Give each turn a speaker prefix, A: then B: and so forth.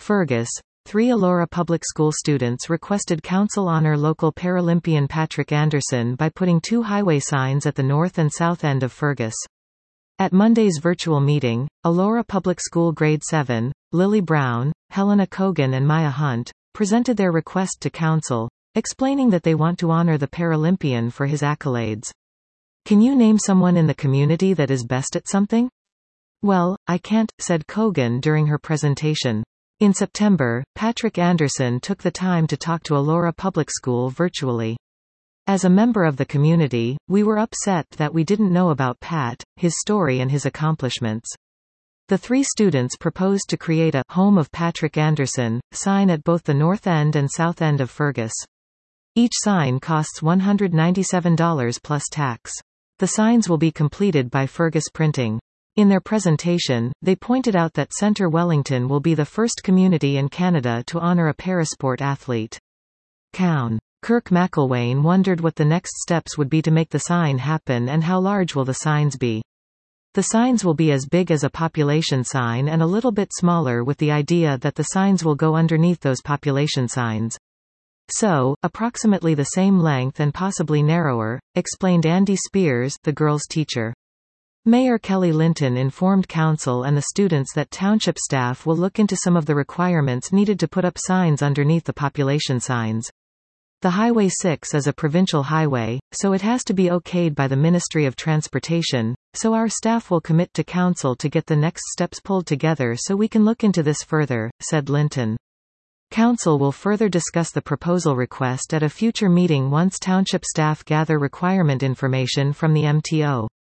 A: Fergus. 3 Elora Public School students requested council honor local Paralympian Patrick Anderson by putting 2 highway signs at the north and south end of Fergus. At Monday's virtual meeting, Elora Public School Grade 7, Lily Brown, Helena Kogan and Maya Hunt, presented their request to council, explaining that they want to honor the Paralympian for his accolades. "Can you name someone in the community that is best at something?" "Well, I can't," said Kogan during her presentation. In September, Patrick Anderson took the time to talk to Elora Public School virtually. "As a member of the community, we were upset that we didn't know about Pat, his story and his accomplishments." The 3 students proposed to create a Home of Patrick Anderson sign at both the north end and south end of Fergus. Each sign costs $197 plus tax. The signs will be completed by Fergus Printing. In their presentation, they pointed out that Centre Wellington will be the first community in Canada to honour a parasport athlete. Cown. Kirk McElwain wondered what the next steps would be to make the sign happen and how large will the signs be. "The signs will be as big as a population sign and a little bit smaller with the idea that the signs will go underneath those population signs. So, approximately the same length and possibly narrower," explained Andy Spears, the girls' teacher. Mayor Kelly Linton informed council and the students that township staff will look into some of the requirements needed to put up signs underneath the population signs. The Highway 6 is a provincial highway, so it has to be okayed by the Ministry of Transportation, so our staff will commit to council to get the next steps pulled together so we can look into this further, said Linton. Council will further discuss the proposal request at a future meeting once township staff gather requirement information from the MTO.